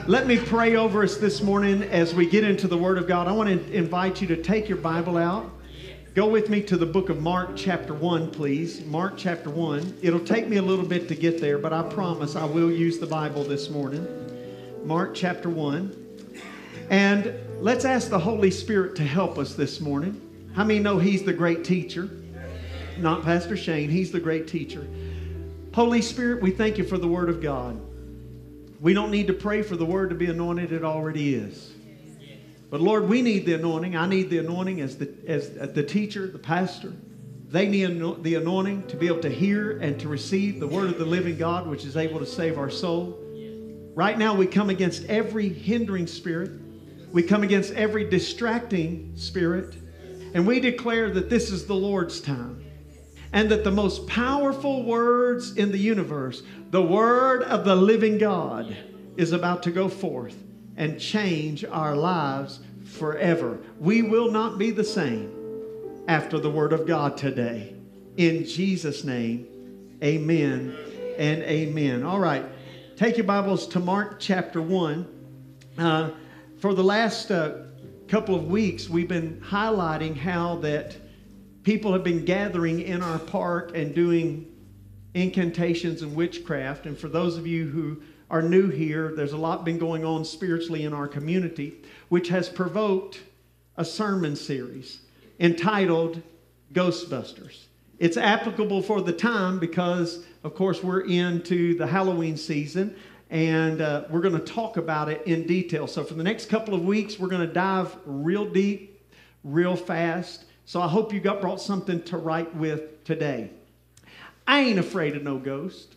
Let me pray over us this morning as we get into the Word of God. I want to invite you to take your Bible out. Go with me to the book of Mark chapter 1, please. Mark chapter 1. It'll take me a little bit to get there, but I promise I will use the Bible this morning. Mark chapter 1. And let's ask the Holy Spirit to help us this morning. How many know He's the great teacher? Not Pastor Shane. He's the great teacher. Holy Spirit, we thank you for the Word of God. We don't need to pray for the Word to be anointed. It already is. But Lord, we need the anointing. I need the anointing as the teacher, the pastor. They need the anointing to be able to hear and to receive the Word of the living God, which is able to save our soul. Right now, we come against every hindering spirit. We come against every distracting spirit. And we declare that this is the Lord's time. And that the most powerful words in the universe, the Word of the living God, is about to go forth and change our lives forever. We will not be the same after the Word of God today. In Jesus' name, amen and amen. All right, take your Bibles to Mark chapter 1. For the last couple of weeks, we've been highlighting how that people have been gathering in our park and doing incantations and witchcraft. And for those of you who are new here, there's a lot been going on spiritually in our community, which has provoked a sermon series entitled Ghostbusters. It's applicable for the time because, of course, we're into the Halloween season, and we're going to talk about it in detail. So for the next couple of weeks, we're going to dive real deep, real fast. So I hope you brought something to write with today. I ain't afraid of no ghost.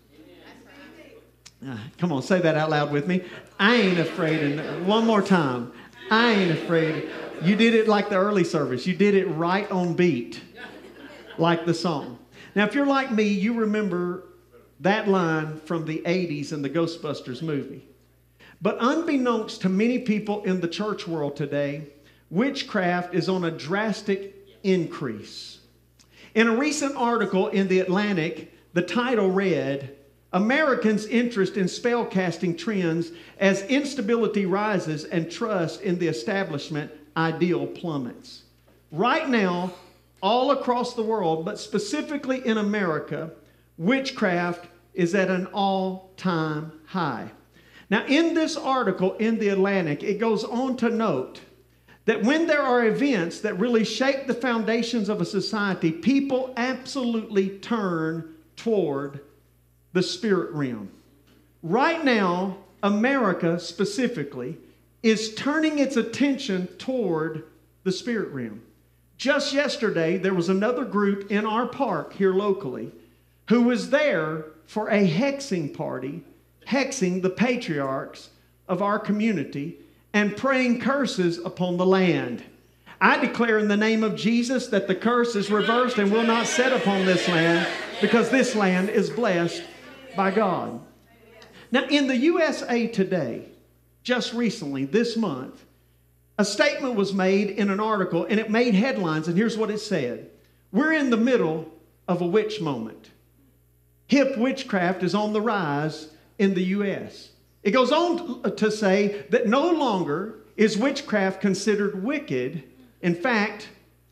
Come on, say that out loud with me. I ain't afraid of one more time. I ain't afraid. You did it like the early service. You did it right on beat, like the song. Now, if you're like me, you remember that line from the 80s in the Ghostbusters movie. But unbeknownst to many people in the church world today, witchcraft is on a drastic increase. In a recent article in The Atlantic, the title read, "Americans' interest in spellcasting trends as instability rises and trust in the establishment ideal plummets." Right now, all across the world, but specifically in America, witchcraft is at an all-time high. Now, in this article in The Atlantic, it goes on to note that when there are events that really shake the foundations of a society, people absolutely turn toward the spirit realm. Right now, America specifically is turning its attention toward the spirit realm. Just yesterday, there was another group in our park here locally who was there for a hexing party, hexing the patriarchs of our community and praying curses upon the land. I declare in the name of Jesus that the curse is reversed and will not set upon this land because this land is blessed by God. Now, in the USA Today, just recently, this month, a statement was made in an article and it made headlines, and here's what it said. We're in the middle of a witch moment. Hip witchcraft is on the rise in the U.S. It goes on to say that no longer is witchcraft considered wicked. In fact,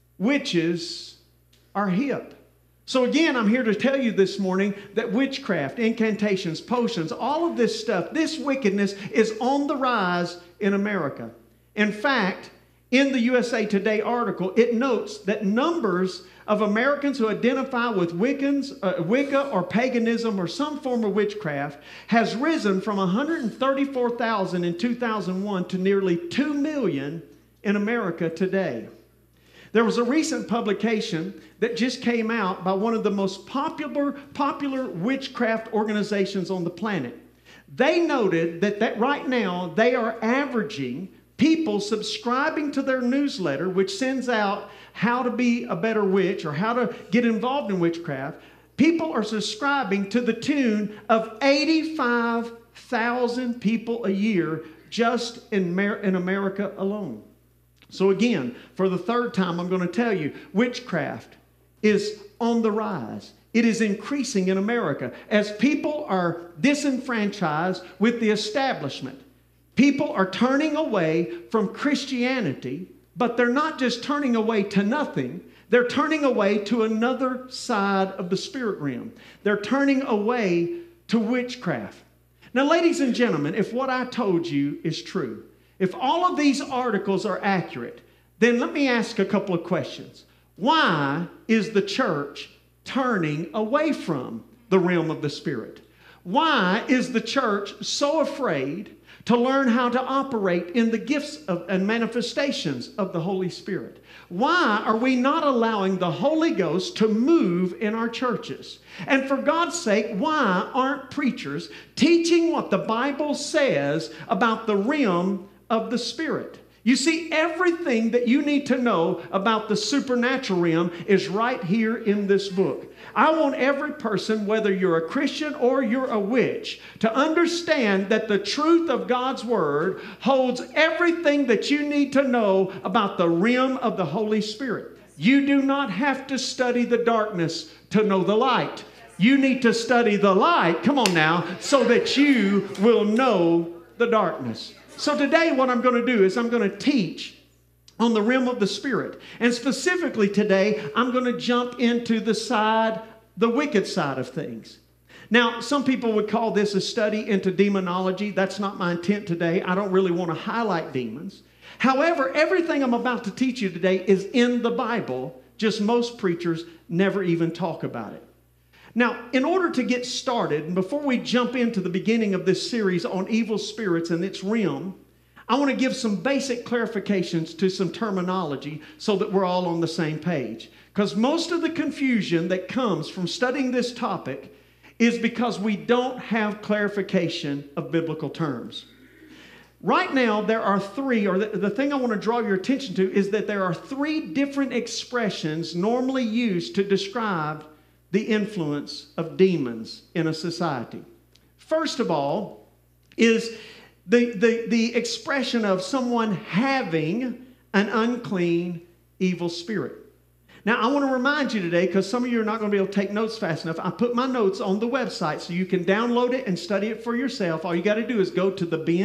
witches are hip. So again, I'm here to tell you this morning that witchcraft, incantations, potions, all of this stuff, this wickedness is on the rise in America. In fact, in the USA Today article, it notes that numbers of Americans who identify with Wicca or paganism or some form of witchcraft has risen from 134,000 in 2001 to nearly 2 million in America today. There was a recent publication that just came out by one of the most popular witchcraft organizations on the planet. They noted that right now they are averaging people subscribing to their newsletter, which sends out how to be a better witch or how to get involved in witchcraft. People are subscribing to the tune of 85,000 people a year just in America alone. So again, for the third time, I'm going to tell you, witchcraft is on the rise. It is increasing in America as people are disenfranchised with the establishment. People are turning away from Christianity, but they're not just turning away to nothing. They're turning away to another side of the spirit realm. They're turning away to witchcraft. Now, ladies and gentlemen, if what I told you is true, if all of these articles are accurate, then let me ask a couple of questions. Why is the church turning away from the realm of the Spirit? Why is the church so afraid to learn how to operate in the gifts and manifestations of the Holy Spirit? Why are we not allowing the Holy Ghost to move in our churches? And for God's sake, why aren't preachers teaching what the Bible says about the realm of the Spirit? You see, everything that you need to know about the supernatural realm is right here in this book. I want every person, whether you're a Christian or you're a witch, to understand that the truth of God's Word holds everything that you need to know about the realm of the Holy Spirit. You do not have to study the darkness to know the light. You need to study the light, come on now, so that you will know the darkness. So today what I'm going to do is I'm going to teach on the realm of the Spirit. And specifically today, I'm going to jump into the wicked side of things. Now, some people would call this a study into demonology. That's not my intent today. I don't really want to highlight demons. However, everything I'm about to teach you today is in the Bible. Just most preachers never even talk about it. Now, in order to get started, and before we jump into the beginning of this series on evil spirits and its realm, I want to give some basic clarifications to some terminology so that we're all on the same page. Because most of the confusion that comes from studying this topic is because we don't have clarification of biblical terms. Right now, there are three, or the thing I want to draw your attention to is that there are three different expressions normally used to describe the influence of demons in a society. First of all is the expression of someone having an unclean evil spirit. Now, I want to remind you today, because some of you are not going to be able to take notes fast enough, I put my notes on the website so you can download it and study it for yourself. All you got to do is go to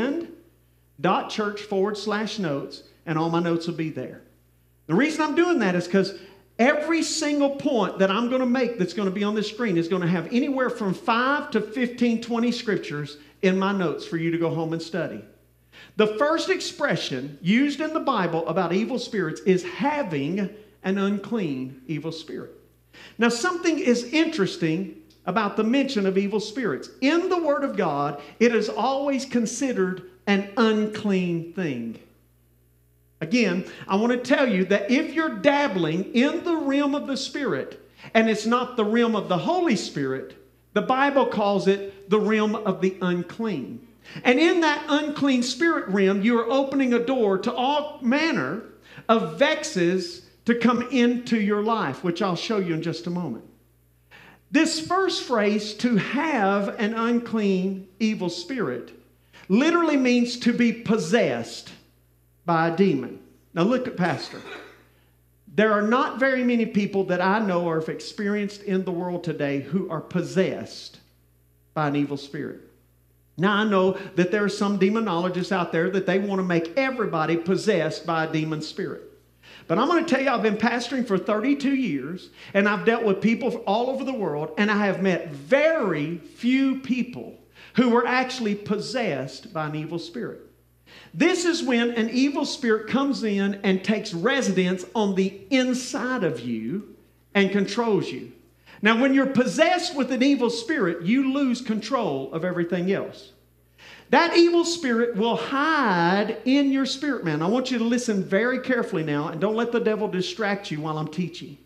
thebend.church/notes, and all my notes will be there. The reason I'm doing that is because every single point that I'm going to make that's going to be on this screen is going to have anywhere from 5 to 15, 20 scriptures in my notes for you to go home and study. The first expression used in the Bible about evil spirits is having an unclean evil spirit. Now, something is interesting about the mention of evil spirits. In the Word of God, it is always considered an unclean thing. Again, I want to tell you that if you're dabbling in the realm of the Spirit, and it's not the realm of the Holy Spirit, the Bible calls it the realm of the unclean. And in that unclean spirit realm, you are opening a door to all manner of vexes to come into your life, which I'll show you in just a moment. This first phrase, to have an unclean evil spirit, literally means to be possessed by a demon. Now look at Pastor. There are not very many people that I know or have experienced in the world today who are possessed by an evil spirit. Now I know that there are some demonologists out there that they want to make everybody possessed by a demon spirit. But I'm going to tell you, I've been pastoring for 32 years, and I've dealt with people all over the world, and I have met very few people who were actually possessed by an evil spirit. This is when an evil spirit comes in and takes residence on the inside of you and controls you. Now, when you're possessed with an evil spirit, you lose control of everything else. That evil spirit will hide in your spirit, man. I want you to listen very carefully now, and don't let the devil distract you while I'm teaching.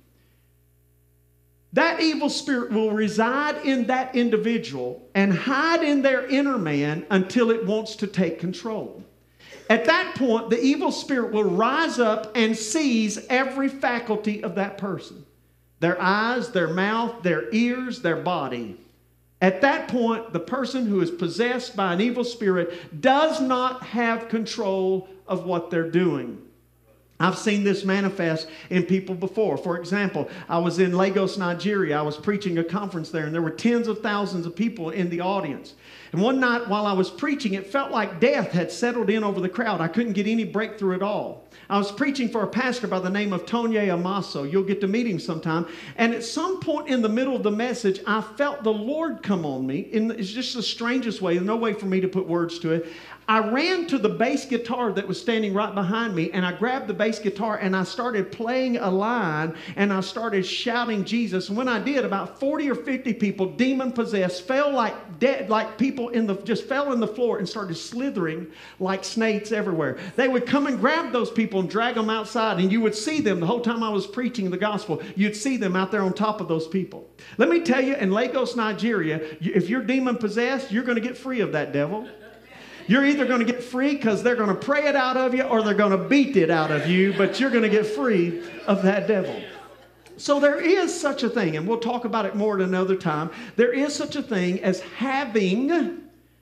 That evil spirit will reside in that individual and hide in their inner man until it wants to take control. At that point, the evil spirit will rise up and seize every faculty of that person. Their eyes, their mouth, their ears, their body. At that point, the person who is possessed by an evil spirit does not have control of what they're doing. I've seen this manifest in people before. For example, I was in Lagos, Nigeria. I was preaching a conference there, and there were tens of thousands of people in the audience. And one night while I was preaching, it felt like death had settled in over the crowd. I couldn't get any breakthrough at all. I was preaching for a pastor by the name of Tonye Amaso. You'll get to meet him sometime. And at some point in the middle of the message, I felt the Lord come on me. It's just the strangest way. There's no way for me to put words to it. I ran to the bass guitar that was standing right behind me, and I grabbed the bass guitar and I started playing a line, and I started shouting Jesus. And when I did, about 40 or 50 people, demon possessed, fell like dead, like people just fell in the floor and started slithering like snakes everywhere. They would come and grab those people and drag them outside, and you would see them the whole time I was preaching the gospel. You'd see them out there on top of those people. Let me tell you, in Lagos, Nigeria, if you're demon possessed, you're going to get free of that devil. You're either going to get free because they're going to pray it out of you, or they're going to beat it out of you, but you're going to get free of that devil. So there is such a thing, and we'll talk about it more at another time. There is such a thing as having an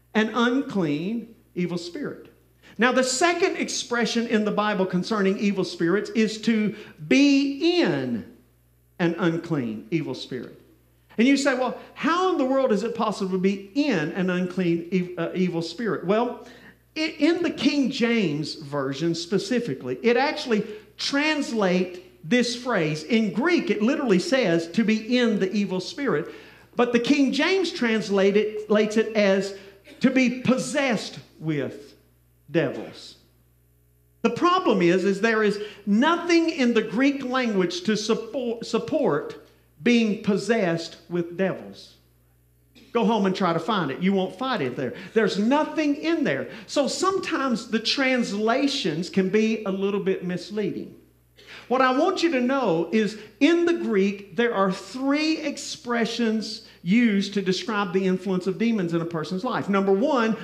unclean evil spirit. Now, the second expression in the Bible concerning evil spirits is to be in an unclean evil spirit. And you say, well, how in the world is it possible to be in an unclean evil spirit? Well, in the King James Version specifically, it actually translates this phrase. In Greek, it literally says to be in the evil spirit. But the King James translates it as to be possessed with devils. The problem is there is nothing in the Greek language to support being possessed with devils. Go home and try to find it. You won't find it there. There's nothing in there. So sometimes the translations can be a little bit misleading. What I want you to know is in the Greek, there are 3 expressions used to describe the influence of demons in a person's life. Number 1,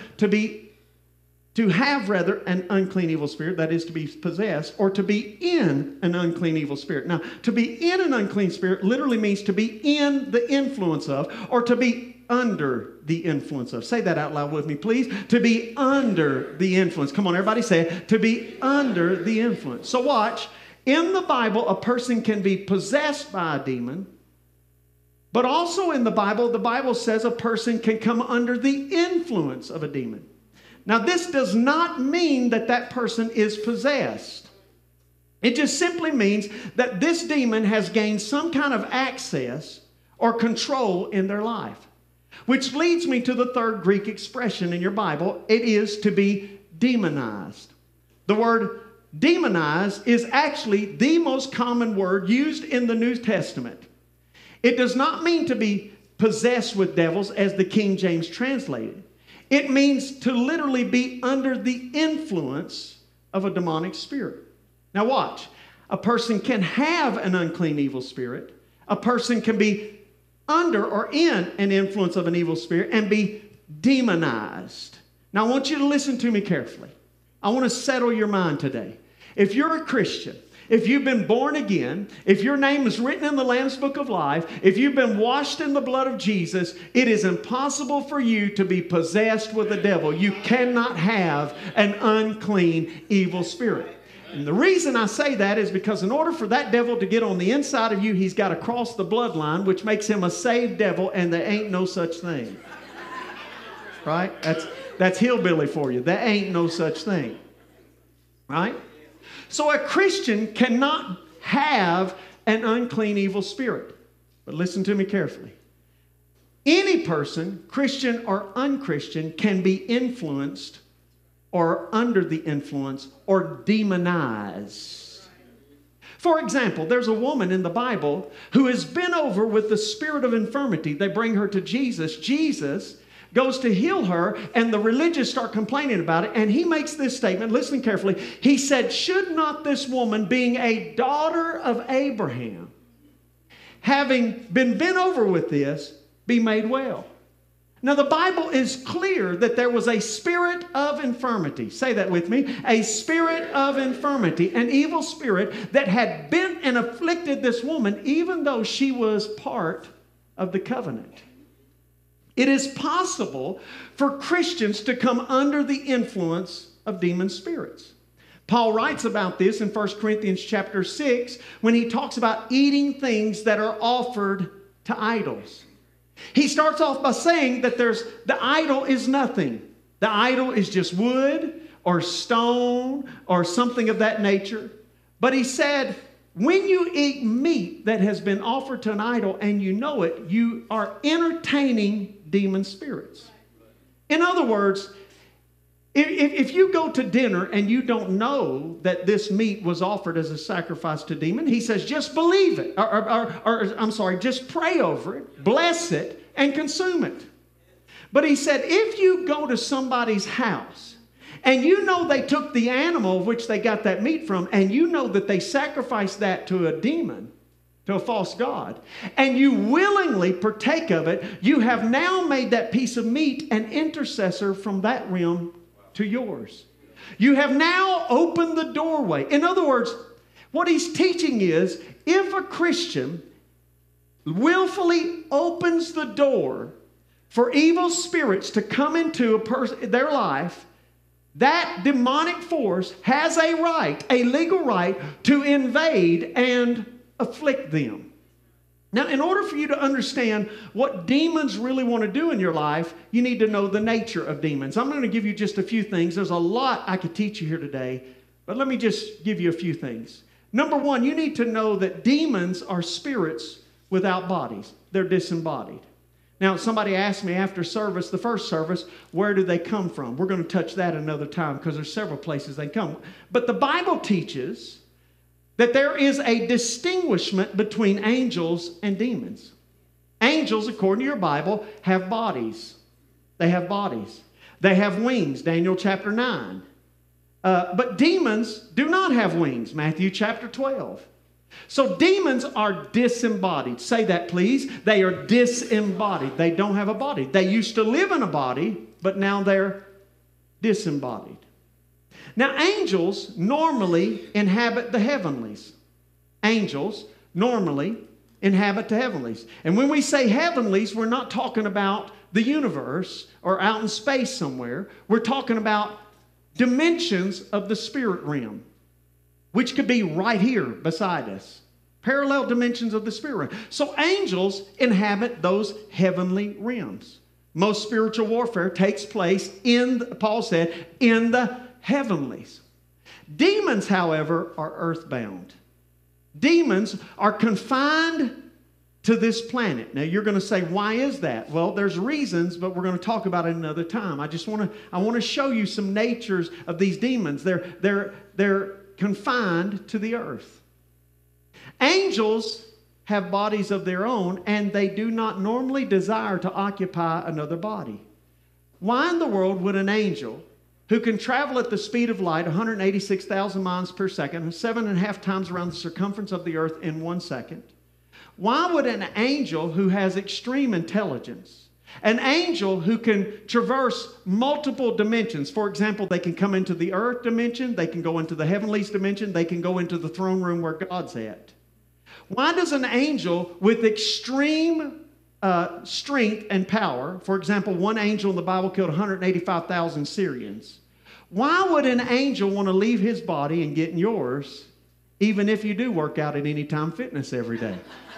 to have an unclean evil spirit, that is to be possessed, or to be in an unclean evil spirit. Now, to be in an unclean spirit literally means to be in the influence of, or to be under the influence of. Say that out loud with me, please. To be under the influence. Come on, everybody say it. To be under the influence. So watch. In the Bible, a person can be possessed by a demon, but also in the Bible says a person can come under the influence of a demon. Now, this does not mean that that person is possessed. It just simply means that this demon has gained some kind of access or control in their life. Which leads me to the third Greek expression in your Bible. It is to be demonized. The word demonized is actually the most common word used in the New Testament. It does not mean to be possessed with devils as the King James translated. It means to literally be under the influence of a demonic spirit. Now watch. A person can have an unclean evil spirit. A person can be under or in an influence of an evil spirit and be demonized. Now I want you to listen to me carefully. I want to settle your mind today. If you're a Christian, if you've been born again, if your name is written in the Lamb's Book of Life, if you've been washed in the blood of Jesus, it is impossible for you to be possessed with the devil. You cannot have an unclean evil spirit. And the reason I say that is because in order for that devil to get on the inside of you, he's got to cross the bloodline, which makes him a saved devil, and there ain't no such thing. Right? That's hillbilly for you. There ain't no such thing. Right? So a Christian cannot have an unclean evil spirit. But listen to me carefully. Any person, Christian or unchristian, can be influenced or under the influence or demonized. For example, there's a woman in the Bible who has been over with the spirit of infirmity. They bring her to Jesus. Jesus goes to heal her, and the religious start complaining about it, and he makes this statement. Listen carefully. He said, should not this woman, being a daughter of Abraham, having been bent over with this, be made well? Now, the Bible is clear that there was a spirit of infirmity. Say that with me. A spirit of infirmity, an evil spirit that had bent and afflicted this woman, even though she was part of the covenant. It is possible for Christians to come under the influence of demon spirits. Paul writes about this in 1 Corinthians chapter 6 when he talks about eating things that are offered to idols. He starts off by saying that the idol is nothing. The idol is just wood or stone or something of that nature. But he said, when you eat meat that has been offered to an idol and you know it, you are entertaining demon spirits. In other words, if you go to dinner and you don't know that this meat was offered as a sacrifice to demon, he says, just believe it. Just pray over it, bless it, and consume it. But he said, if you go to somebody's house and you know they took the animal of which they got that meat from, and you know that they sacrificed that to a demon, to a false god, and you willingly partake of it, you have now made that piece of meat an intercessor from that realm to yours. You have now opened the doorway. In other words, what he's teaching is, if a Christian willfully opens the door for evil spirits to come into their life, that demonic force has a right, a legal right, to invade and afflict them. Now, in order for you to understand what demons really want to do in your life, you need to know the nature of demons. I'm going to give you just a few things. There's a lot I could teach you here today, but let me just give you a few things. Number one, you need to know that demons are spirits without bodies. They're disembodied. Now, somebody asked me after service, the first service, where do they come from? We're going to touch that another time because there's several places they come. But the Bible teaches that there is a distinguishment between angels and demons. Angels, according to your Bible, have bodies. They have bodies. They have wings, Daniel chapter 9. But demons do not have wings, Matthew chapter 12. So demons are disembodied. Say that, please. They are disembodied. They don't have a body. They used to live in a body, but now they're disembodied. Now, angels normally inhabit the heavenlies. Angels normally inhabit the heavenlies. And when we say heavenlies, we're not talking about the universe or out in space somewhere. We're talking about dimensions of the spirit realm, which could be right here beside us. Parallel dimensions of the spirit realm. So angels inhabit those heavenly realms. Most spiritual warfare takes place Paul said, in the heavenlies. Demons, however, are earthbound. Demons are confined to this planet. Now you're going to say, why is that? Well, there's reasons, but we're going to talk about it another time. I want to show you some natures of these demons. They're confined to the earth. Angels have bodies of their own, and they do not normally desire to occupy another body. Why in the world would an angel who can travel at the speed of light, 186,000 miles per second, 7.5 times around the circumference of the earth in 1 second, why would an angel who has extreme intelligence, an angel who can traverse multiple dimensions, for example, they can come into the earth dimension, they can go into the heavenlies dimension, they can go into the throne room where God's at. Why does an angel with extreme strength and power, for example, one angel in the Bible killed 185,000 Syrians, why would an angel want to leave his body and get in yours, even if you do work out at Anytime Fitness every day?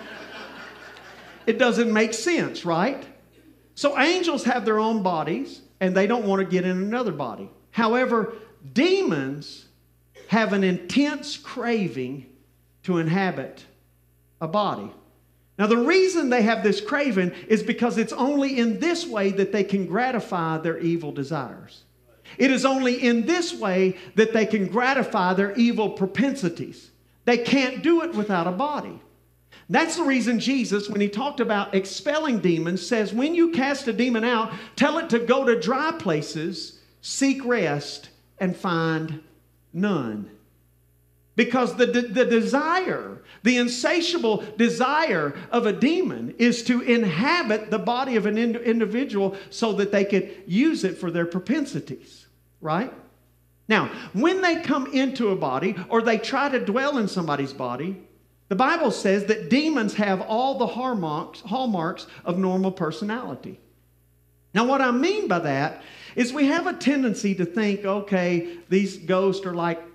It doesn't make sense, right? So angels have their own bodies, and they don't want to get in another body. However, demons have an intense craving to inhabit a body. Now, the reason they have this craving is because it's only in this way that they can gratify their evil desires. It is only in this way that they can gratify their evil propensities. They can't do it without a body. That's the reason Jesus, when he talked about expelling demons, says when you cast a demon out, tell it to go to dry places, seek rest, and find none. Because the desire, the insatiable desire of a demon is to inhabit the body of an individual so that they could use it for their propensities, right? Now, when they come into a body or they try to dwell in somebody's body, the Bible says that demons have all the hallmarks of normal personality. Now, what I mean by that is we have a tendency to think, okay, these ghosts are like,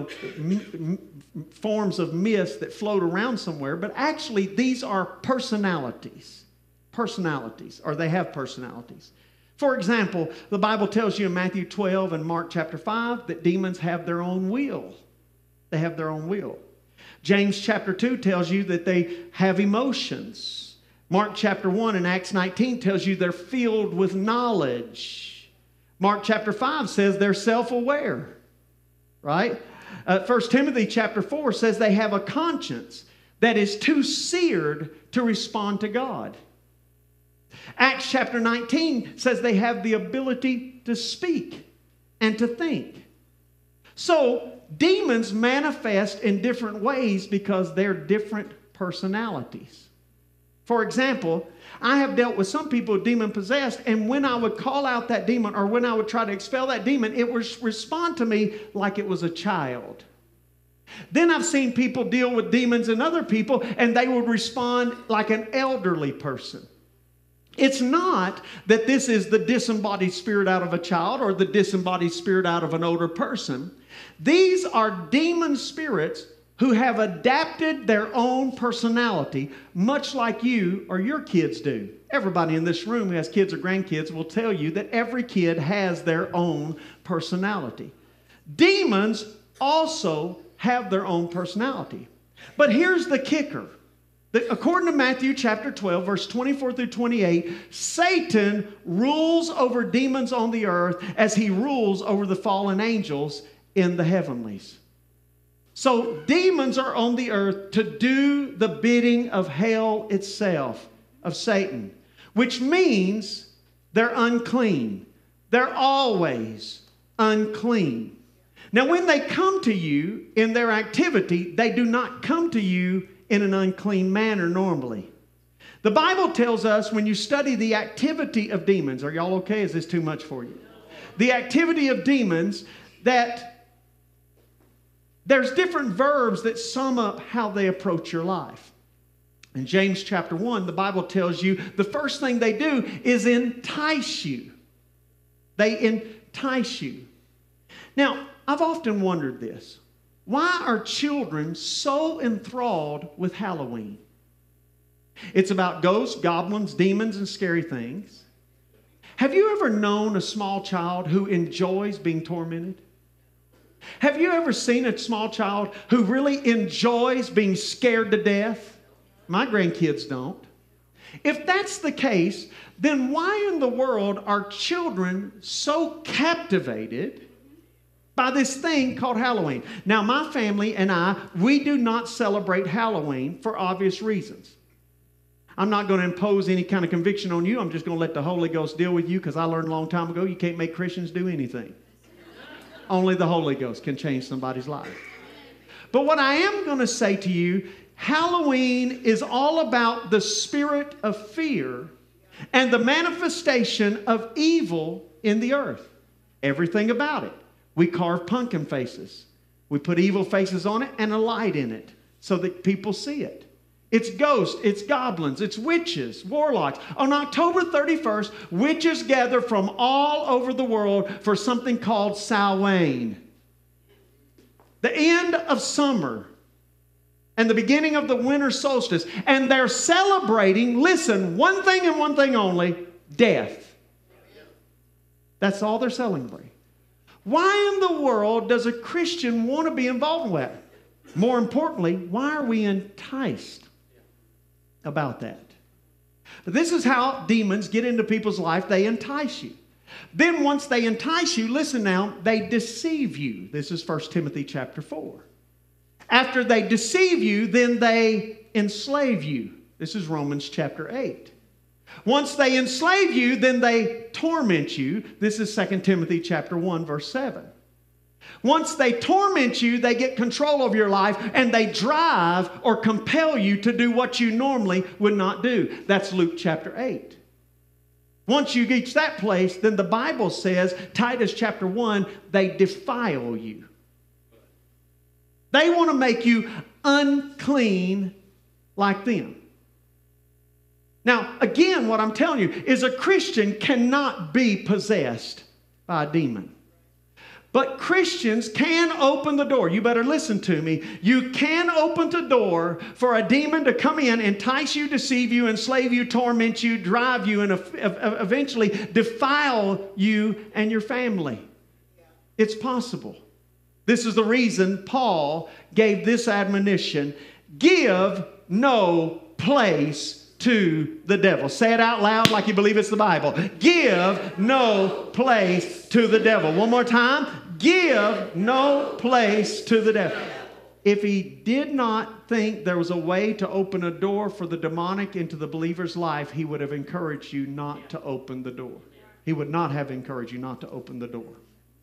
forms of mist that float around somewhere, but actually these are personalities. Or they have personalities. For example, the Bible tells you in Matthew 12 and Mark chapter 5 that demons have their own will. They have their own will. James chapter 2 tells you that they have emotions. Mark chapter 1 and Acts 19 tells you they're filled with knowledge. Mark chapter 5 says they're self-aware, right? 1 Timothy chapter 4 says they have a conscience that is too seared to respond to God. Acts chapter 19 says they have the ability to speak and to think. So, demons manifest in different ways because they're different personalities. For example, I have dealt with some people demon-possessed, and when I would call out that demon or when I would try to expel that demon, it would respond to me like it was a child. Then I've seen people deal with demons in other people, and they would respond like an elderly person. It's not that this is the disembodied spirit out of a child or the disembodied spirit out of an older person. These are demon spirits who have adapted their own personality, much like you or your kids do. Everybody in this room who has kids or grandkids will tell you that every kid has their own personality. Demons also have their own personality. But here's the kicker. According to Matthew chapter 12, verse 24 through 28, Satan rules over demons on the earth as he rules over the fallen angels in the heavenlies. So demons are on the earth to do the bidding of hell itself, of Satan, which means they're unclean. They're always unclean. Now, when they come to you in their activity, they do not come to you in an unclean manner normally. The Bible tells us when you study the activity of demons, are y'all okay? Is this too much for you? The activity of demons, that there's different verbs that sum up how they approach your life. In James chapter 1, the Bible tells you the first thing they do is entice you. They entice you. Now, I've often wondered this. Why are children so enthralled with Halloween? It's about ghosts, goblins, demons, and scary things. Have you ever known a small child who enjoys being tormented? Have you ever seen a small child who really enjoys being scared to death? My grandkids don't. If that's the case, then why in the world are children so captivated by this thing called Halloween? Now, my family and I, we do not celebrate Halloween for obvious reasons. I'm not going to impose any kind of conviction on you. I'm just going to let the Holy Ghost deal with you, because I learned a long time ago you can't make Christians do anything. Only the Holy Ghost can change somebody's life. But what I am going to say to you, Halloween is all about the spirit of fear and the manifestation of evil in the earth. Everything about it. We carve pumpkin faces. We put evil faces on it and a light in it so that people see it. It's ghosts, it's goblins, it's witches, warlocks. On October 31st, witches gather from all over the world for something called Samhain. The end of summer and the beginning of the winter solstice. And they're celebrating, listen, one thing and one thing only, death. That's all they're celebrating. Why in the world does a Christian want to be involved with that? More importantly, why are we enticed about that? But this is how demons get into people's life. They entice you. Then once they entice you, listen now, they deceive you. This is 1 Timothy chapter 4. After they deceive you, then they enslave you. This is Romans chapter 8. Once they enslave you, then they torment you. This is 2 Timothy chapter 1, verse 7. Once they torment you, they get control of your life and they drive or compel you to do what you normally would not do. That's Luke chapter 8. Once you reach that place, then the Bible says, Titus chapter 1, they defile you. They want to make you unclean like them. Now, again, what I'm telling you is a Christian cannot be possessed by a demon. But Christians can open the door. You better listen to me. You can open the door for a demon to come in, entice you, deceive you, enslave you, torment you, drive you, and eventually defile you and your family. It's possible. This is the reason Paul gave this admonition: give no place to the devil. Say it out loud like you believe it's the Bible. Give no place to the devil. One more time. Give no place to the devil. If he did not think there was a way to open a door for the demonic into the believer's life, he would have encouraged you not to open the door. He would not have encouraged you not to open the door.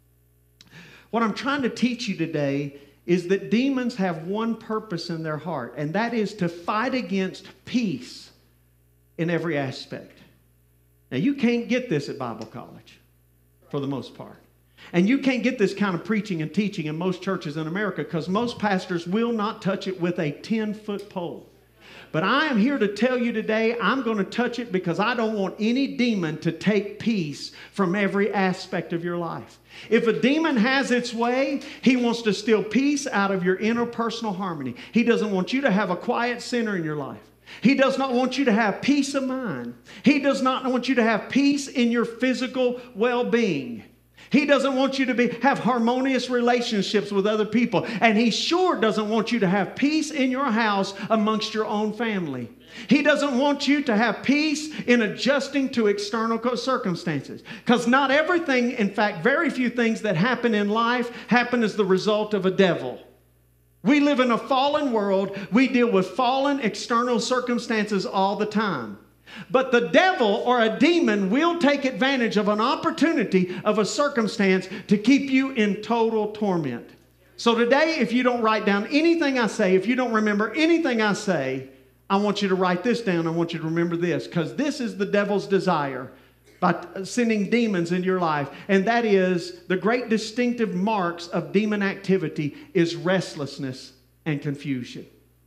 What I'm trying to teach you today is that demons have one purpose in their heart, and that is to fight against peace in every aspect. Now, you can't get this at Bible college for the most part. And you can't get this kind of preaching and teaching in most churches in America because most pastors will not touch it with a 10-foot pole. But I am here to tell you today, I'm going to touch it because I don't want any demon to take peace from every aspect of your life. If a demon has its way, he wants to steal peace out of your interpersonal harmony. He doesn't want you to have a quiet center in your life. He does not want you to have peace of mind. He does not want you to have peace in your physical well-being. He doesn't want you to have harmonious relationships with other people. And he sure doesn't want you to have peace in your house amongst your own family. He doesn't want you to have peace in adjusting to external circumstances. Because not everything, in fact, very few things that happen in life happen as the result of a devil. We live in a fallen world. We deal with fallen external circumstances all the time. But the devil or a demon will take advantage of an opportunity of a circumstance to keep you in total torment. So today, if you don't write down anything I say, if you don't remember anything I say, I want you to write this down. I want you to remember this, because this is the devil's desire by sending demons into your life. And that is the great distinctive marks of demon activity is restlessness and confusion.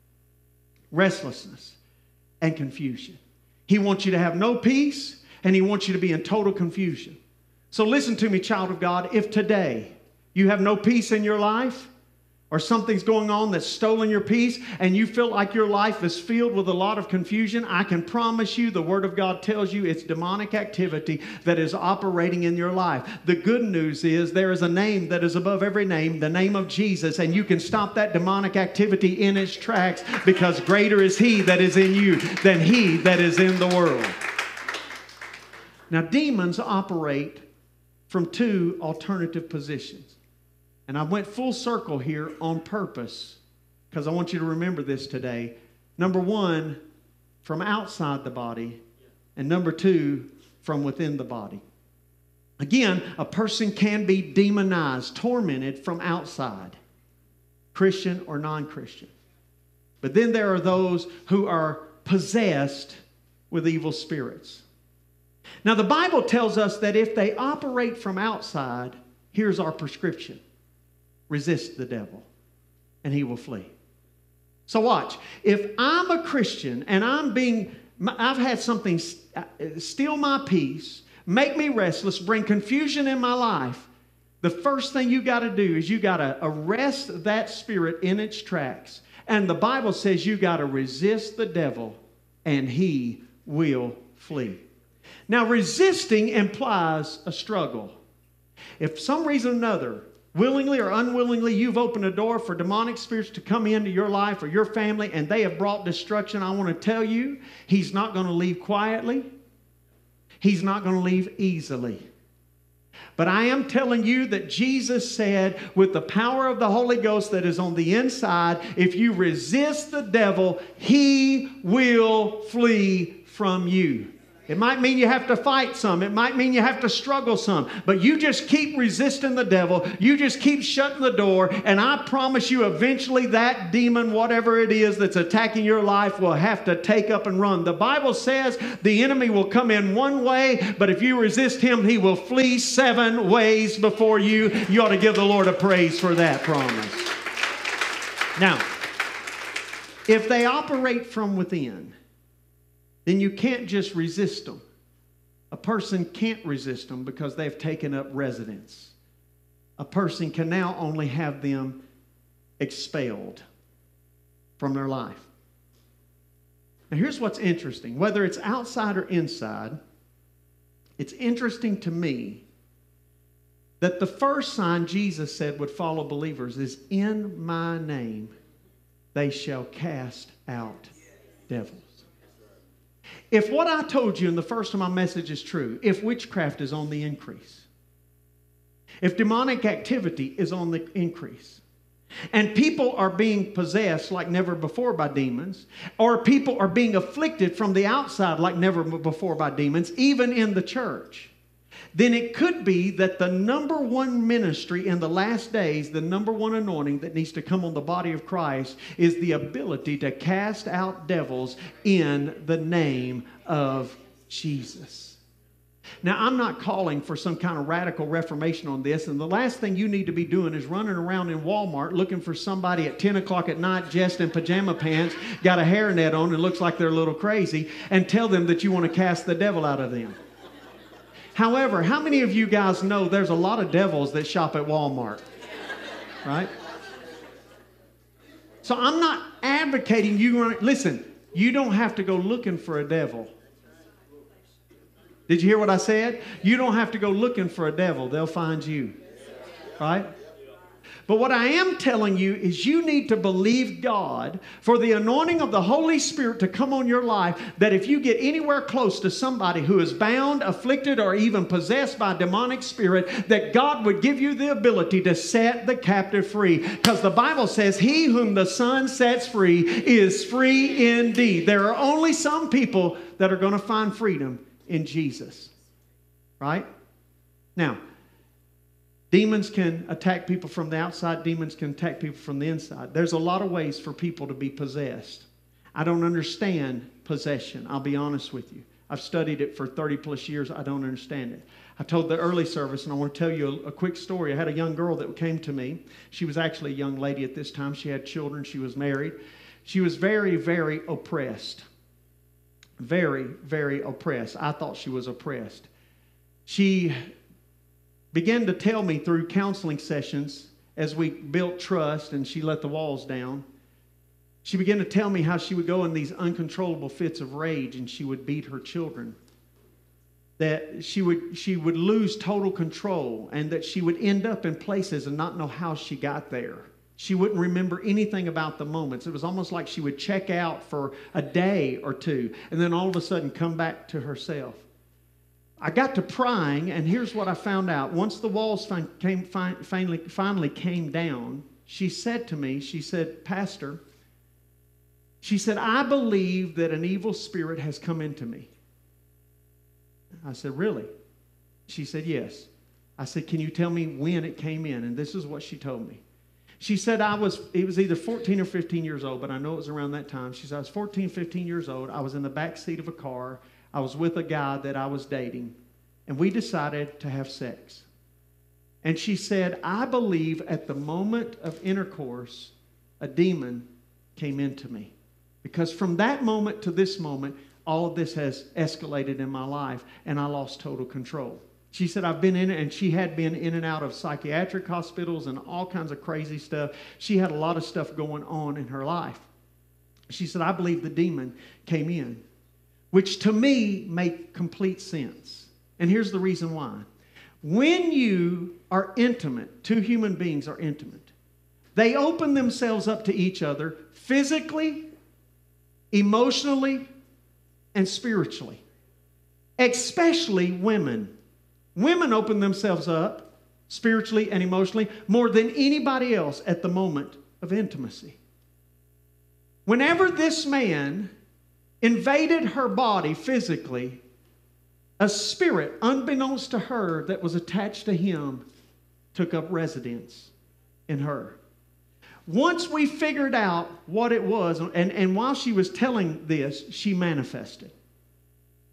Restlessness and confusion. He wants you to have no peace, and he wants you to be in total confusion. So listen to me, child of God. If today you have no peace in your life, or something's going on that's stolen your peace, and you feel like your life is filled with a lot of confusion, I can promise you the Word of God tells you it's demonic activity that is operating in your life. The good news is there is a name that is above every name, the name of Jesus, and you can stop that demonic activity in its tracks, because greater is He that is in you than he that is in the world. Now, demons operate from two alternative positions. And I went full circle here on purpose because I want you to remember this today. Number one, from outside the body. And number two, from within the body. Again, a person can be demonized, tormented from outside, Christian or non-Christian. But then there are those who are possessed with evil spirits. Now, the Bible tells us that if they operate from outside, here's our prescription. Resist the devil, and he will flee. So watch. If I'm a Christian and I've had something steal my peace, make me restless, bring confusion in my life, the first thing you got to do is you got to arrest that spirit in its tracks. And the Bible says you got to resist the devil, and he will flee. Now, resisting implies a struggle. If for some reason or another, willingly or unwillingly, you've opened a door for demonic spirits to come into your life or your family, and they have brought destruction, I want to tell you, he's not going to leave quietly. He's not going to leave easily. But I am telling you that Jesus said, with the power of the Holy Ghost that is on the inside, if you resist the devil, he will flee from you. It might mean you have to fight some. It might mean you have to struggle some. But you just keep resisting the devil. You just keep shutting the door. And I promise you, eventually that demon, whatever it is that's attacking your life, will have to take up and run. The Bible says the enemy will come in one way, but if you resist him, he will flee 7 ways before you. You ought to give the Lord a praise for that promise. Now, if they operate from within, then you can't just resist them. A person can't resist them because they've taken up residence. A person can now only have them expelled from their life. Now here's what's interesting. Whether it's outside or inside, it's interesting to me that the first sign Jesus said would follow believers is, in my name they shall cast out devils. If what I told you in the first of my message is true, if witchcraft is on the increase, if demonic activity is on the increase, and people are being possessed like never before by demons, or people are being afflicted from the outside like never before by demons, even in the church, then it could be that the number one ministry in the last days, the number one anointing that needs to come on the body of Christ, is the ability to cast out devils in the name of Jesus. Now, I'm not calling for some kind of radical reformation on this, and the last thing you need to be doing is running around in Walmart looking for somebody at 10 o'clock at night dressed in pajama pants, got a hairnet on and looks like they're a little crazy, and tell them that you want to cast the devil out of them. However, how many of you guys know there's a lot of devils that shop at Walmart? Right? So I'm not advocating you. Listen, you don't have to go looking for a devil. Did you hear what I said? You don't have to go looking for a devil. They'll find you. Right? But what I am telling you is you need to believe God for the anointing of the Holy Spirit to come on your life, that if you get anywhere close to somebody who is bound, afflicted, or even possessed by a demonic spirit, that God would give you the ability to set the captive free. Because the Bible says, he whom the Son sets free is free indeed. There are only some people that are going to find freedom in Jesus. Right? Now, demons can attack people from the outside. Demons can attack people from the inside. There's a lot of ways for people to be possessed. I don't understand possession. I'll be honest with you. I've studied it for 30 plus years. I don't understand it. I told the early service, and I want to tell you a quick story. I had a young girl that came to me. She was actually a young lady at this time. She had children. She was married. She was very, very oppressed. Very, very oppressed. I thought she was oppressed. She began to tell me through counseling sessions, as we built trust and she let the walls down, she began to tell me how she would go in these uncontrollable fits of rage and she would beat her children. That she would lose total control, and that she would end up in places and not know how she got there. She wouldn't remember anything about the moments. It was almost like she would check out for a day or two and then all of a sudden come back to herself. I got to prying, and here's what I found out. Once the walls finally came down, she said to me, she said, "Pastor," she said, "I believe that an evil spirit has come into me." I said, "Really?" She said, "Yes." I said, "Can you tell me when it came in?" And this is what she told me. She said, it was either 14 or 15 years old, but I know it was around that time. She said, I was 14, 15 years old. I was in the back seat of a car. I was with a guy that I was dating, and we decided to have sex. And she said, I believe at the moment of intercourse, a demon came into me. Because from that moment to this moment, all of this has escalated in my life, and I lost total control. She said, I've been in it, and she had been in and out of psychiatric hospitals and all kinds of crazy stuff. She had a lot of stuff going on in her life. She said, I believe the demon came in, which to me made complete sense. And here's the reason why. When you are intimate, two human beings are intimate, they open themselves up to each other physically, emotionally, and spiritually. Especially women. Women open themselves up spiritually and emotionally more than anybody else at the moment of intimacy. Whenever this man invaded her body physically, a spirit, unbeknownst to her, that was attached to him took up residence in her. Once we figured out what it was, and while she was telling this, she manifested.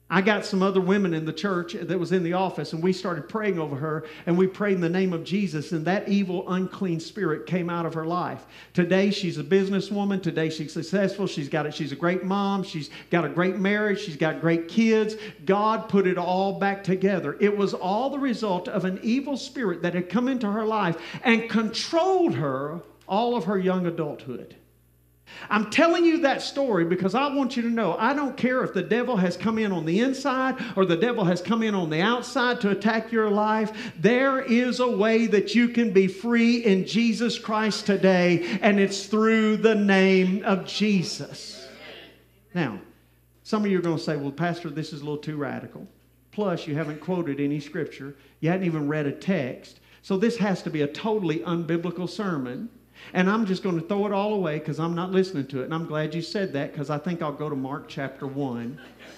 I got some other women in the church that was in the office, and we started praying over her, and we prayed in the name of Jesus, and that evil, unclean spirit came out of her life. Today, she's a businesswoman. Today, she's successful. She's a great mom. She's got a great marriage. She's got great kids. God put it all back together. It was all the result of an evil spirit that had come into her life and controlled her all of her young adulthood. I'm telling you that story because I want you to know I don't care if the devil has come in on the inside or the devil has come in on the outside to attack your life. There is a way that you can be free in Jesus Christ today, and it's through the name of Jesus. Now, some of you are going to say, well, Pastor, this is a little too radical. Plus, you haven't quoted any scripture. You hadn't even read a text. So this has to be a totally unbiblical sermon. And I'm just going to throw it all away because I'm not listening to it. And I'm glad you said that because I think I'll go to Mark chapter 1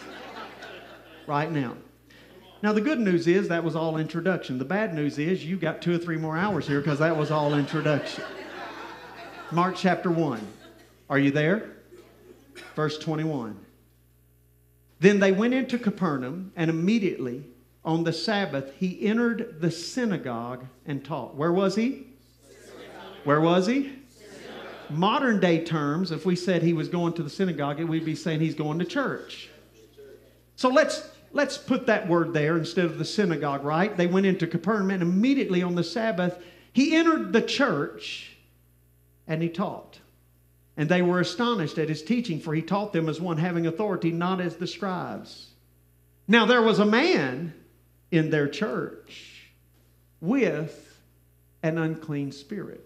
right now. Now, the good news is that was all introduction. The bad news is you got 2 or 3 more hours here because that was all introduction. Mark chapter 1. Are you there? Verse 21. Then they went into Capernaum, and immediately on the Sabbath he entered the synagogue and taught. Where was he? Where was he? Modern day terms, if we said he was going to the synagogue, we'd be saying he's going to church. So let's put that word there instead of the synagogue, right? They went into Capernaum, and immediately on the Sabbath, he entered the church and he taught. And they were astonished at his teaching, for he taught them as one having authority, not as the scribes. Now there was a man in their church with an unclean spirit.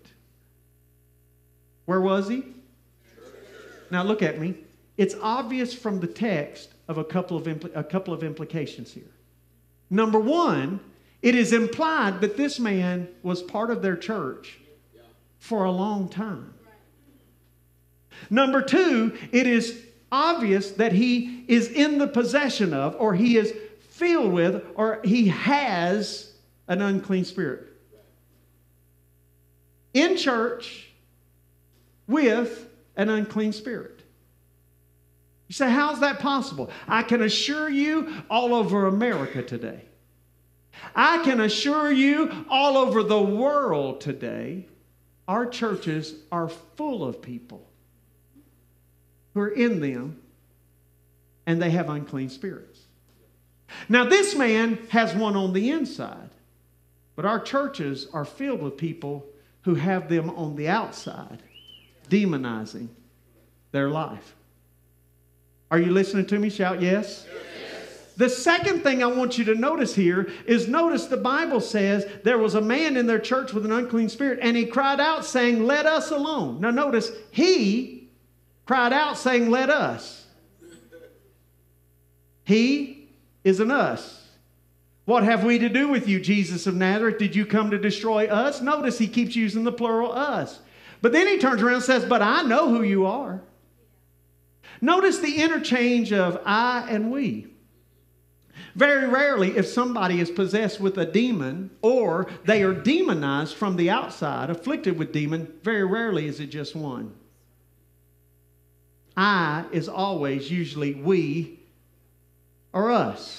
Where was he? Now look at me. It's obvious from the text of a couple of implications here. Number one, it is implied that this man was part of their church for a long time. Number two, it is obvious that he is in the possession of, or he is filled with, or he has an unclean spirit. In church, with an unclean spirit. You say, how's that possible? I can assure you all over America today. I can assure you all over the world today, our churches are full of people who are in them and they have unclean spirits. Now this man has one on the inside, but our churches are filled with people who have them on the outside, demonizing their life. Are you listening to me? Shout yes. Yes. The second thing I want you to notice here is notice the Bible says there was a man in their church with an unclean spirit, and he cried out saying, let us alone. Now notice, he cried out saying, let us. He is an us. What have we to do with you, Jesus of Nazareth? Did you come to destroy us? Notice he keeps using the plural us. But then he turns around and says, but I know who you are. Notice the interchange of I and we. Very rarely, if somebody is possessed with a demon or they are demonized from the outside, afflicted with demon, very rarely is it just one. I is always usually we or us.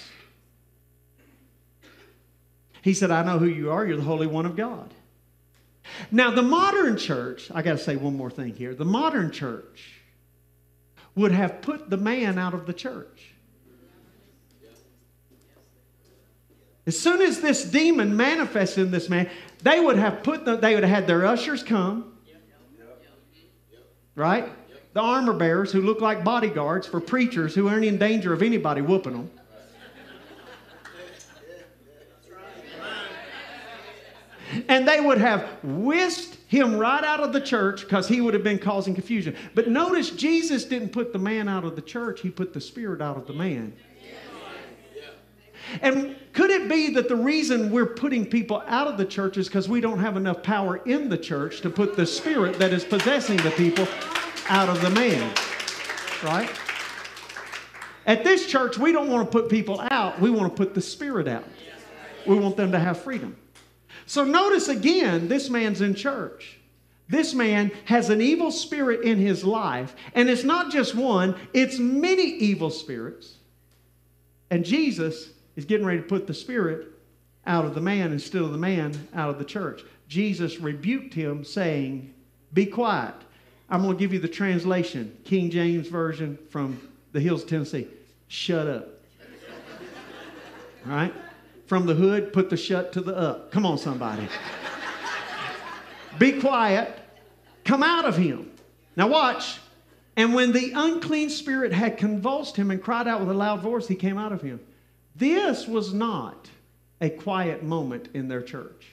He said, I know who you are. You're the Holy One of God. Now, the modern church, I got to say one more thing here. The modern church would have put the man out of the church. As soon as this demon manifests in this man, they would have had their ushers come, right? The armor bearers who look like bodyguards for preachers who aren't in danger of anybody whooping them. And they would have whisked him right out of the church because he would have been causing confusion. But notice Jesus didn't put the man out of the church. He put the spirit out of the man. And could it be that the reason we're putting people out of the church is because we don't have enough power in the church to put the spirit that is possessing the people out of the man? Right? At this church, we don't want to put people out. We want to put the spirit out. We want them to have freedom. So notice again, this man's in church. This man has an evil spirit in his life. And it's not just one, it's many evil spirits And Jesus is getting ready to put the spirit out of the man instead of the man out of the church. Jesus rebuked him, saying, be quiet. I'm going to give you the translation, King James Version from the hills of Tennessee. Shut up. All right? From the hood, put the shut to the up. Come on, somebody. Be quiet. Come out of him. Now watch. And when the unclean spirit had convulsed him and cried out with a loud voice, he came out of him. This was not a quiet moment in their church.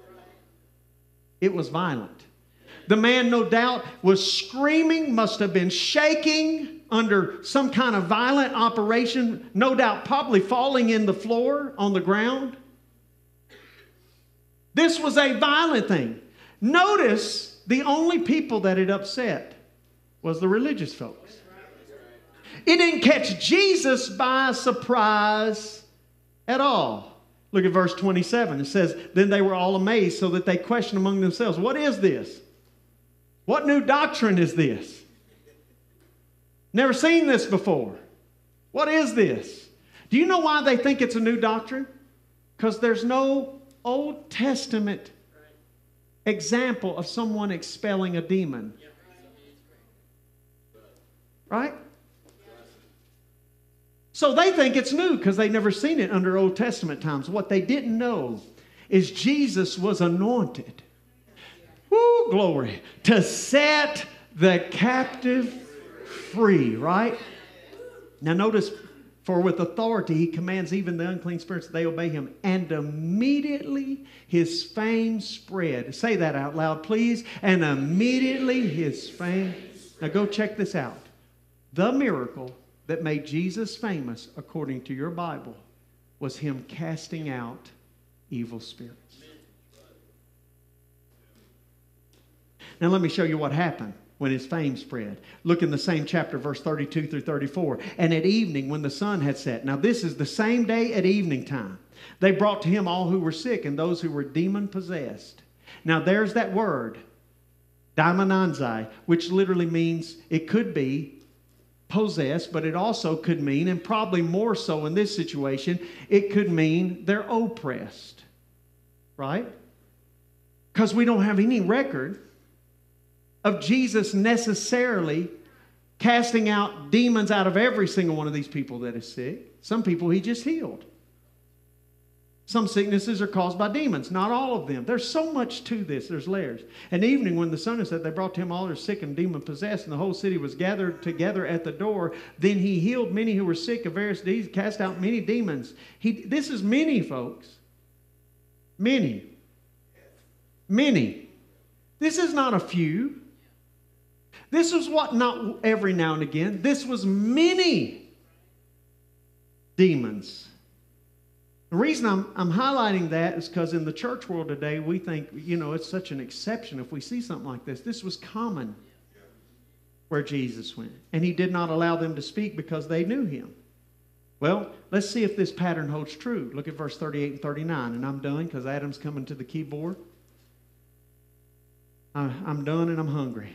It was violent. The man, no doubt, was screaming, must have been shaking under some kind of violent operation, no doubt probably falling in the floor on the ground. This was a violent thing. Notice the only people that it upset was the religious folks. It didn't catch Jesus by surprise at all. Look at verse 27. It says, then they were all amazed so that they questioned among themselves, what is this? What new doctrine is this? Never seen this before. What is this? Do you know why they think it's a new doctrine? Because there's no Old Testament example of someone expelling a demon. Right? So they think it's new because they've never seen it under Old Testament times. What they didn't know is Jesus was anointed. Woo, glory. To set the captive free, right? Now notice, for with authority he commands even the unclean spirits that they obey him. And immediately his fame spread. Say that out loud, please. And immediately his fame. Now go check this out. The miracle that made Jesus famous, according to your Bible, was him casting out evil spirits. Now let me show you what happened when his fame spread. Look in the same chapter, verse 32 through 34. And at evening, when the sun had set. Now this is the same day at evening time. They brought to him all who were sick and those who were demon possessed. Now there's that word, daimonanzai, which literally means, it could be possessed, but it also could mean, and probably more so in this situation, it could mean they're oppressed. Right? Because we don't have any record of Jesus necessarily casting out demons out of every single one of these people that is sick. Some people he just healed. Some sicknesses are caused by demons. Not all of them. There's so much to this. There's layers. And evening when the sun had set, they brought to him all who were sick and demon possessed, and the whole city was gathered together at the door. Then he healed many who were sick of various diseases, cast out many demons. This is many, folks. Many. Many. This is not a few. This is what, not every now and again. This was many demons. The reason I'm highlighting that is because in the church world today, we think, it's such an exception if we see something like this. This was common where Jesus went. And he did not allow them to speak because they knew him. Well, let's see if this pattern holds true. Look at verse 38 and 39. And I'm done because Adam's coming to the keyboard. I'm done and I'm hungry.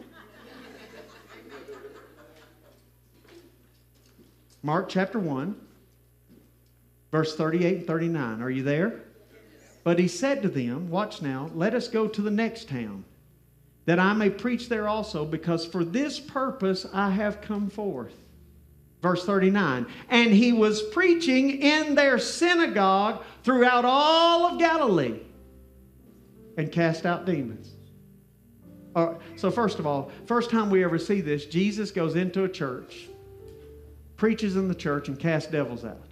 Mark chapter 1. Verse 38 and 39. Are you there? But he said to them, watch now, let us go to the next town, that I may preach there also, because for this purpose I have come forth. Verse 39. And he was preaching in their synagogue throughout all of Galilee and cast out demons. So first of all, first time we ever see this, Jesus goes into a church, preaches in the church, and casts devils out.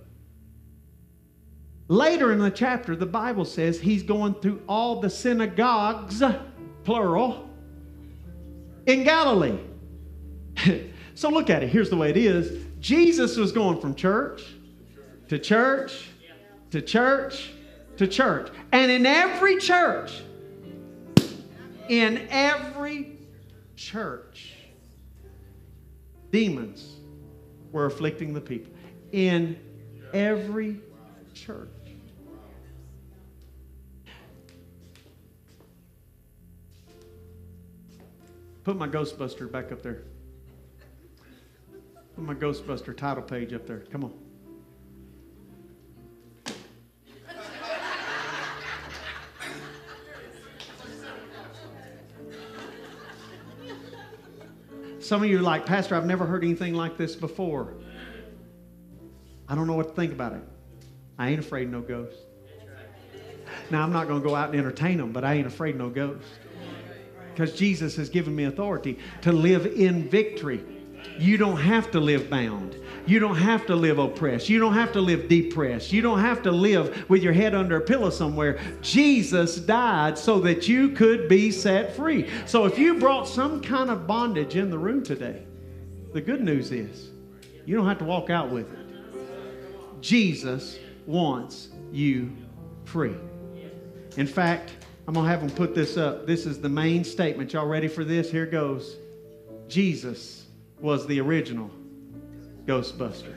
Later in the chapter, the Bible says he's going through all the synagogues, plural, in Galilee. So look at it. Here's the way it is. Jesus was going from church to church to church to church. And in every church, demons were afflicting the people. In every church. Put my Ghostbuster back up there. Put my Ghostbuster title page up there. Come on. Some of you are like, Pastor, I've never heard anything like this before. I don't know what to think about it. I ain't afraid of no ghosts. Now, I'm not going to go out and entertain them, but I ain't afraid of no ghosts. Because Jesus has given me authority to live in victory. You don't have to live bound. You don't have to live oppressed. You don't have to live depressed. You don't have to live with your head under a pillow somewhere. Jesus died so that you could be set free. So if you brought some kind of bondage in the room today, the good news is you don't have to walk out with it. Jesus wants you free. In fact, I'm going to have them put this up. This is the main statement. Y'all ready for this? Here goes. Jesus was the original Ghostbuster.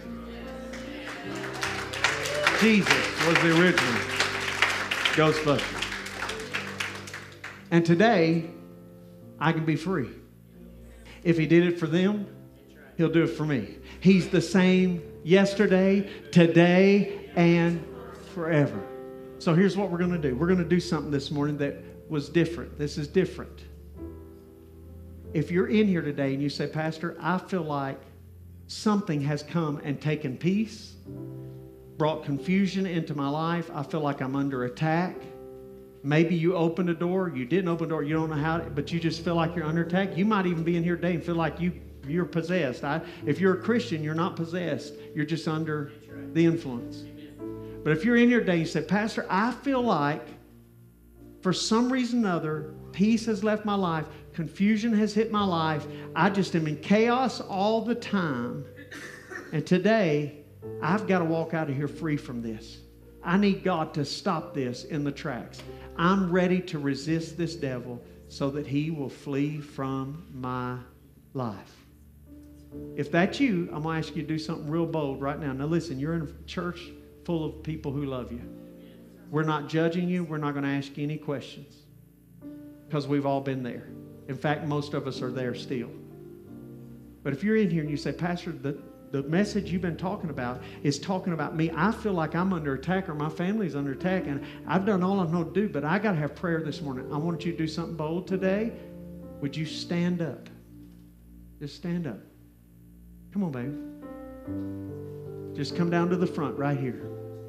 Jesus was the original Ghostbuster. And today, I can be free. If he did it for them, he'll do it for me. He's the same yesterday, today, and forever. So here's what we're going to do. We're going to do something this morning that was different. This is different. If you're in here today and you say, Pastor, I feel like something has come and taken peace, brought confusion into my life. I feel like I'm under attack. Maybe you opened a door. You didn't open a door. You don't know how, but you just feel like you're under attack. You might even be in here today and feel like you're possessed. If you're a Christian, you're not possessed. You're just under the influence. But if you're in here today and you say, Pastor, I feel like for some reason or other, peace has left my life. Confusion has hit my life. I just am in chaos all the time. And today, I've got to walk out of here free from this. I need God to stop this in the tracks. I'm ready to resist this devil so that he will flee from my life. If that's you, I'm going to ask you to do something real bold right now. Now listen, you're in a church full of people who love you. We're not judging you. We're not going to ask you any questions because we've all been there. In fact, most of us are there still. But if you're in here and you say, Pastor, the message you've been talking about is talking about me. I feel like I'm under attack or my family's under attack and I've done all I know to do, but I got to have prayer this morning. I want you to do something bold today. Would you stand up? Just stand up. Come on, baby. Just come down to the front right here.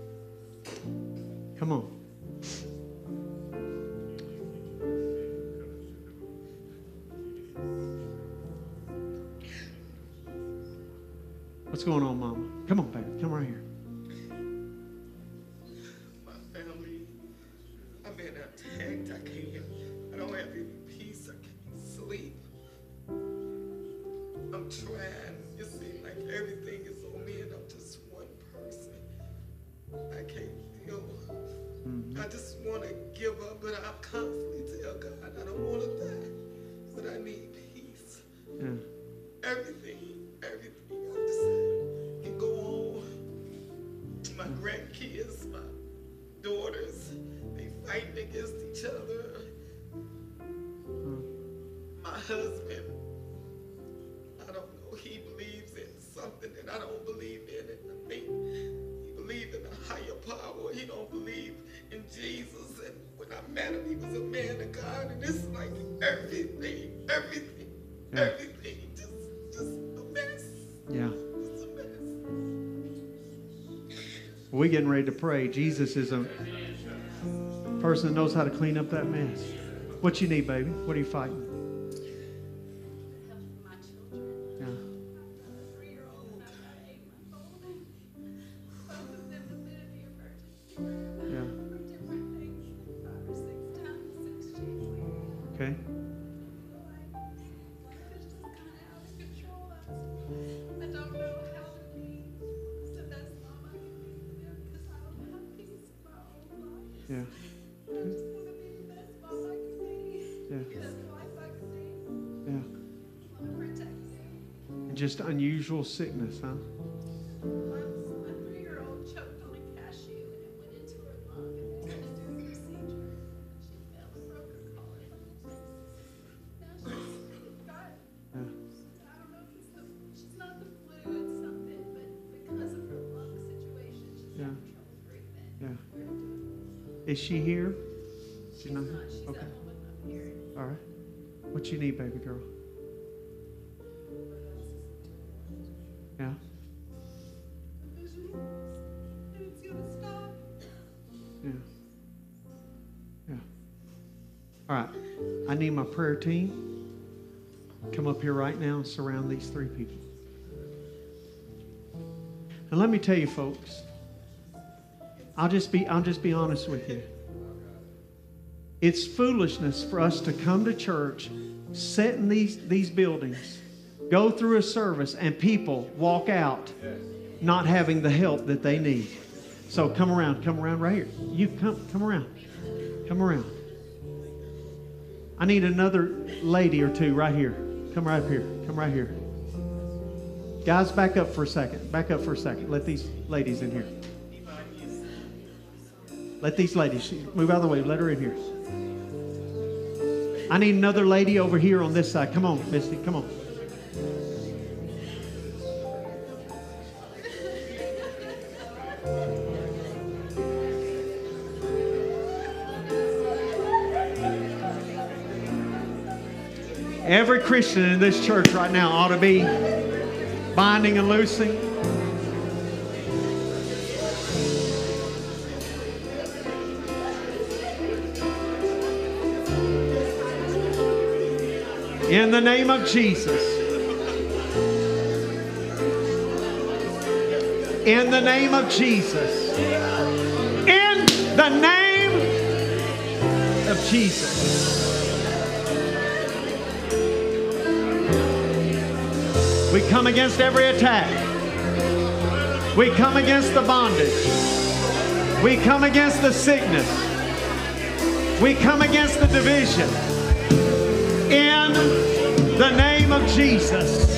Come on. What's going on, Mama? Come on, baby. Come right here. My family, I've been attacked. I don't have any peace. I can't sleep. I'm trying. It seems like everything is on me and I'm just one person. I can't deal. I just want to give up, but I constantly tell God I don't want to die, but I need peace. Yeah. Everything I just can go on. My grandkids, my daughters, they fighting against each other. My husband, I don't know, he believes in something that I don't believe in. I think he believes in a higher power. He don't believe in Jesus. And when I met him, he was a man of God. And it's like everything, just a mess. Yeah. It's a mess. We're getting ready to pray. Jesus is a person that knows how to clean up that mess. What you need, baby? What are you fighting? My children. Yeah. A 3-year-old and an 8-month-old. Both of them have been in the emergency room Yeah. for different things 5 or 6 times since January. Okay. Life is just kind of out of control. I don't know how to be the best mom I can be for them because I don't have peace in my own life. Yeah. I just want to be the best mom I can be. Yeah. The best wife I can be. Yeah. I want to protect them. And just unusual sickness, huh? My 3-year-old choked on a cashew and it went into her lung and they had to do a procedure. She fell and broke her collarbone. Now she's got, Yeah. I don't know if she's not the flu, it's something, but because of her lung situation, she's Yeah. having trouble breathing. Yeah. We're doing, Is she here? she's not, she's Okay. at home and I'm here. All right. What you need, baby girl? Yeah. The vision, and it's gonna stop. Yeah. Yeah. All right. I need my prayer team. Come up here right now and surround these three people. And let me tell you, folks, I'll just be honest with you. It's foolishness for us to come to church, sit in these buildings, go through a service, and people walk out not having the help that they need. So come around right here. You come around. Come around. I need another lady or two right here. Come right up here. Come right here. Guys, back up for a second. Back up for a second. Let these ladies in here. Let these ladies move out of the way. Let her in here. I need another lady over here on this side. Come on, Misty. Come on. Every Christian in this church right now ought to be binding and loosing. In the name of Jesus. In the name of Jesus. In the name of Jesus. We come against every attack. We come against the bondage. We come against the sickness. We come against the division. In the name of Jesus.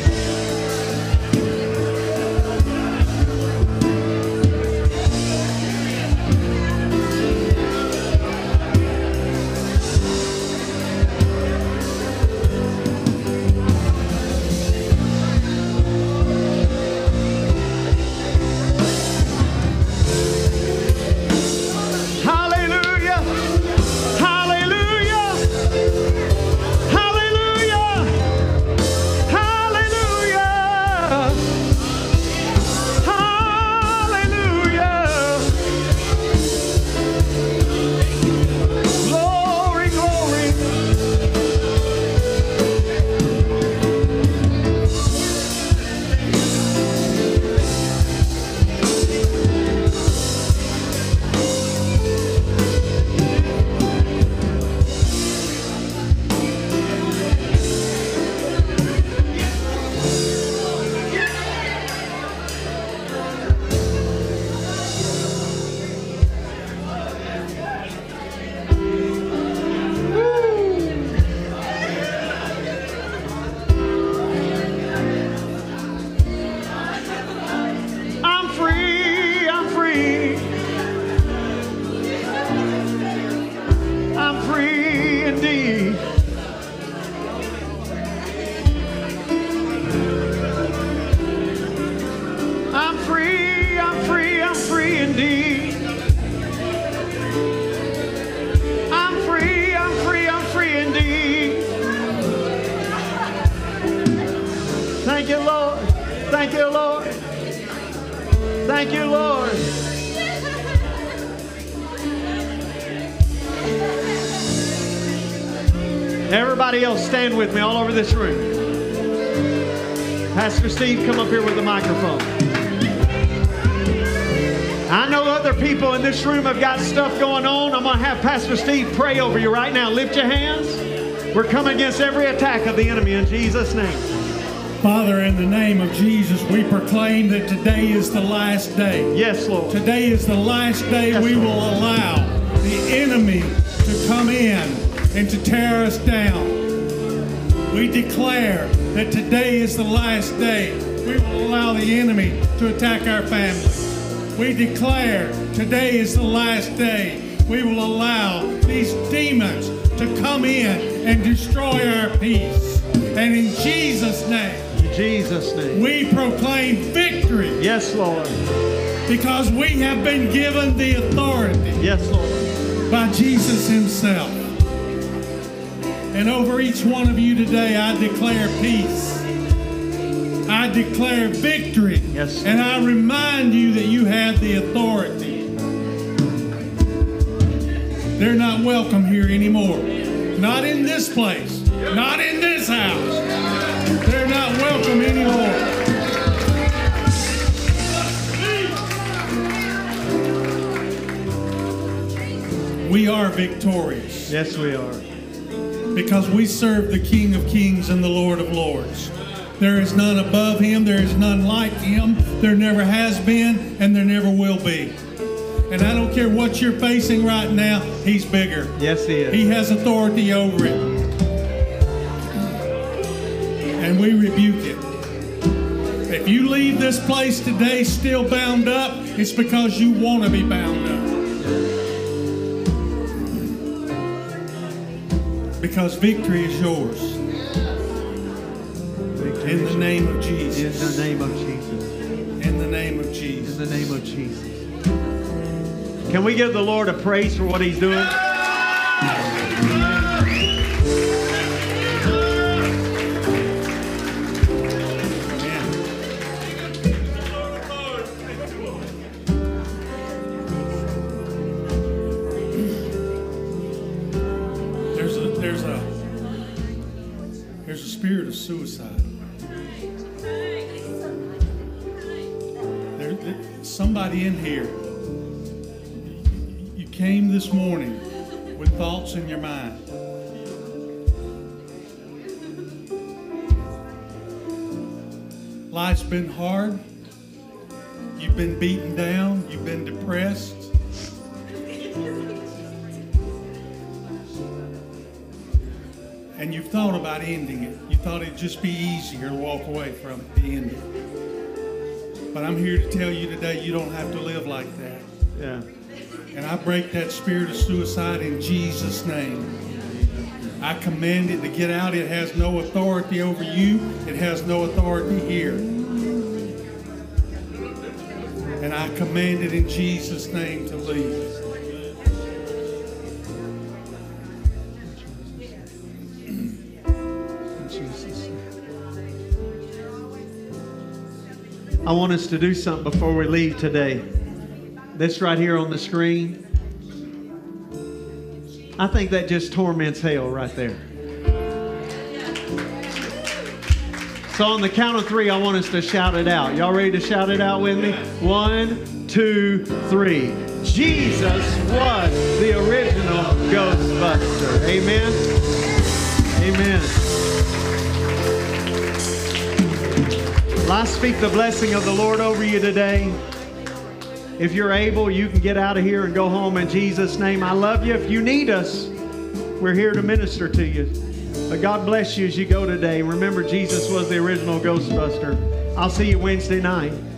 Thank you, Lord. Everybody else stand with me all over this room. Pastor Steve, come up here with the microphone. I know other people in this room have got stuff going on. I'm going to have Pastor Steve pray over you right now. Lift your hands. We're coming against every attack of the enemy in Jesus' name. Father, in the name of Jesus, we proclaim that today is the last day. Yes, Lord. Today is the last day yes, we Lord. will allow the enemy to come in and to tear us down. We declare that today is the last day we will allow the enemy to attack our family. We declare today is the last day we will allow these demons to come in and destroy our peace. And in Jesus' name, we proclaim victory. Yes, Lord. Because we have been given the authority. Yes, Lord. By Jesus himself. And over each one of you today, I declare peace. I declare victory. Yes. And I remind you that you have the authority. They're not welcome here anymore. Not in this place. Not in this house. They're not welcome anymore. We are victorious. Yes, we are. Because we serve the King of Kings and the Lord of Lords. There is none above him. There is none like him. There never has been, and there never will be. And I don't care what you're facing right now, he's bigger. Yes, he is. He has authority over it. And we rebuke it. If you leave this place today still bound up, it's because you want to be bound up. Because victory is yours. Victory In is the name of Jesus. In the name of Jesus. In the name of Jesus. In the name of Jesus. Can we give the Lord a praise for what he's doing? There's a spirit of suicide. There's somebody in here. You came this morning with thoughts in your mind. Life's been hard. You've been beaten down. You've been depressed. And you've thought about ending it. You thought it'd just be easier to walk away from it, to end it. But I'm here to tell you today, you don't have to live like that. Yeah. And I break that spirit of suicide in Jesus' name. I command it to get out. It has no authority over you. It has no authority here. And I command it in Jesus' name to leave. I want us to do something before we leave today. This right here on the screen, I think that just torments hell right there. So on the count of 3, I want us to shout it out. Y'all ready to shout it out with me? 1, 2, 3. Jesus was the original Ghostbuster. Amen. Amen. Well, I speak the blessing of the Lord over you today. If you're able, you can get out of here and go home in Jesus' name. I love you. If you need us, we're here to minister to you. But God bless you as you go today. Remember, Jesus was the original Ghostbuster. I'll see you Wednesday night.